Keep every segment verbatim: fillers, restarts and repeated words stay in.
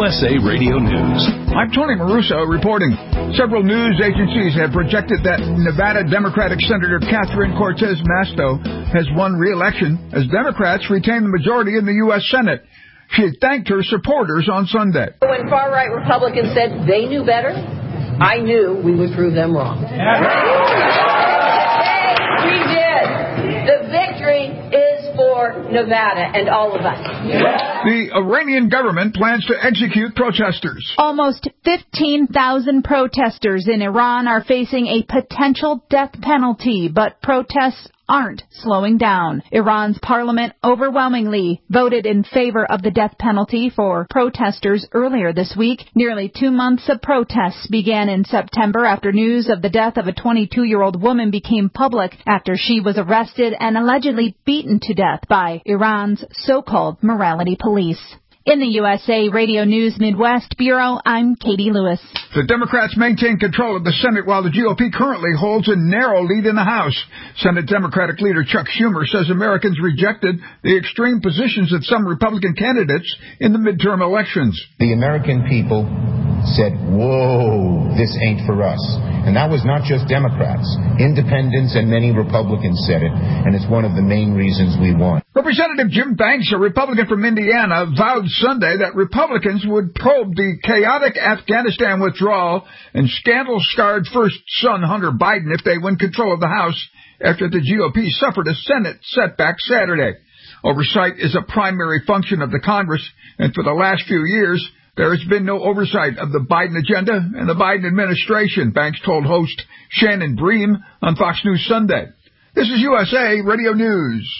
S A Radio News. I'm Tony Maruso reporting. Several news agencies have projected that Nevada Democratic Senator Catherine Cortez Masto has won re-election as Democrats retain the majority in the U S Senate. She thanked her supporters on Sunday. When far-right Republicans said they knew better, I knew we would prove them wrong. We did. The victory is for Nevada and all of us. The Iranian government plans to execute protesters. Almost fifteen thousand protesters in Iran are facing a potential death penalty, but protests aren't slowing down. Iran's parliament overwhelmingly voted in favor of the death penalty for protesters earlier this week. Nearly two months of protests began in September after news of the death of a twenty-two-year-old woman became public after she was arrested and allegedly beaten to death by Iran's so-called morality police. In the U S A Radio News Midwest Bureau, I'm Katie Lewis. The Democrats maintain control of the Senate while the G O P currently holds a narrow lead in the House. Senate Democratic leader Chuck Schumer says Americans rejected the extreme positions of some Republican candidates in the midterm elections. The American people said, whoa, this ain't for us. And that was not just Democrats. Independents and many Republicans said it, and it's one of the main reasons we won. Representative Jim Banks, a Republican from Indiana, vowed Sunday that Republicans would probe the chaotic Afghanistan withdrawal and scandal-scarred first son Hunter Biden if they win control of the House after the G O P suffered a Senate setback Saturday. Oversight is a primary function of the Congress, and for the last few years, there has been no oversight of the Biden agenda and the Biden administration, Banks told host Shannon Bream on Fox News Sunday. This is U S A Radio News.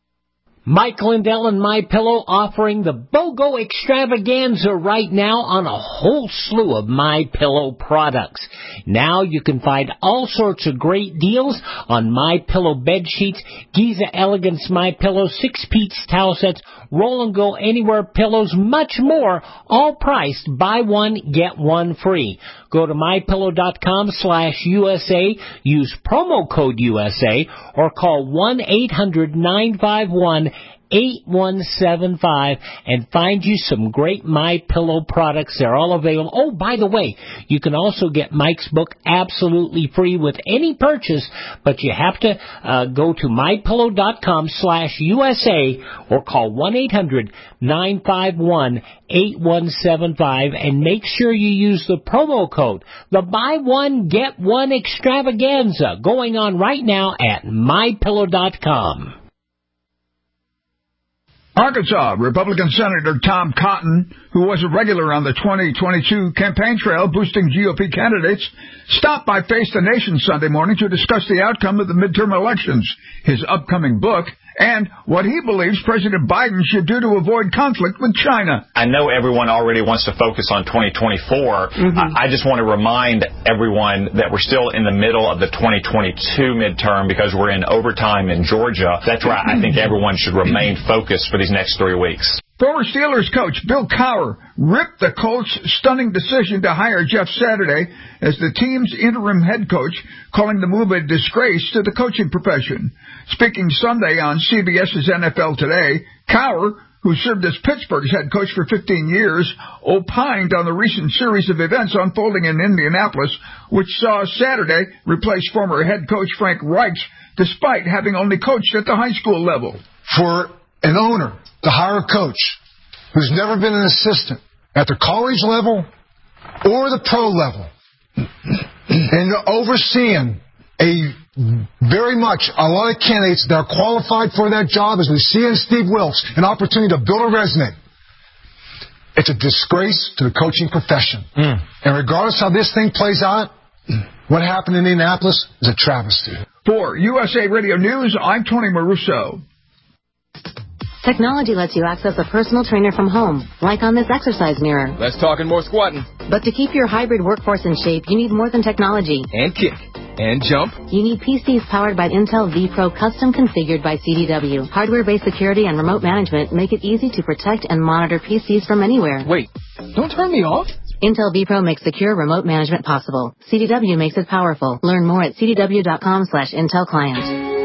Mike Lindell and MyPillow offering the BOGO extravaganza right now on a whole slew of MyPillow products. Now you can find all sorts of great deals on MyPillow bed sheets, Giza Elegance MyPillow, six-piece towel sets, Roll and Go Anywhere pillows, much more, all priced buy one, get one free. Go to MyPillow.com slash USA, use promo code U S A, or call one eight hundred nine five one eight one seven five and find you some great MyPillow products. They're all available. Oh, by the way, you can also get Mike's book absolutely free with any purchase, but you have to uh, go to MyPillow.com slash USA or call one eight hundred nine five one eight one seven five and make sure you use the promo code, the buy one, get one extravaganza, going on right now at My Pillow dot com. Arkansas Republican Senator Tom Cotton, who was a regular on the twenty twenty-two campaign trail boosting G O P candidates, stopped by Face the Nation Sunday morning to discuss the outcome of the midterm elections, his upcoming book, and what he believes President Biden should do to avoid conflict with China. I know everyone already wants to focus on twenty twenty-four. Mm-hmm. I, I just want to remind everyone that we're still in the middle of the twenty twenty-two midterm because we're in overtime in Georgia. That's why I think everyone should remain focused for these next three weeks. Former Steelers coach Bill Cowher ripped the Colts' stunning decision to hire Jeff Saturday as the team's interim head coach, calling the move a disgrace to the coaching profession. Speaking Sunday on C B S's N F L Today, Cowher, who served as Pittsburgh's head coach for fifteen years, opined on the recent series of events unfolding in Indianapolis, which saw Saturday replace former head coach Frank Reich, despite having only coached at the high school level. For an owner to hire a coach who's never been an assistant at the college level or the pro level and overseeing a very much a lot of candidates that are qualified for that job, as we see in Steve Wilkes, an opportunity to build a resume. It's a disgrace to the coaching profession. Mm. And regardless how this thing plays out, what happened in Indianapolis is a travesty. For U S A Radio News, I'm Tony Maruso. Technology lets you access a personal trainer from home, like on this exercise mirror. Less talking, more squatting. But to keep your hybrid workforce in shape, you need more than technology. And kick. And jump. You need P Cs powered by Intel vPro, custom configured by C D W. Hardware-based security and remote management make it easy to protect and monitor P Cs from anywhere. Wait, don't turn me off. Intel vPro makes secure remote management possible. C D W makes it powerful. Learn more at C D W dot com slash Intel Client.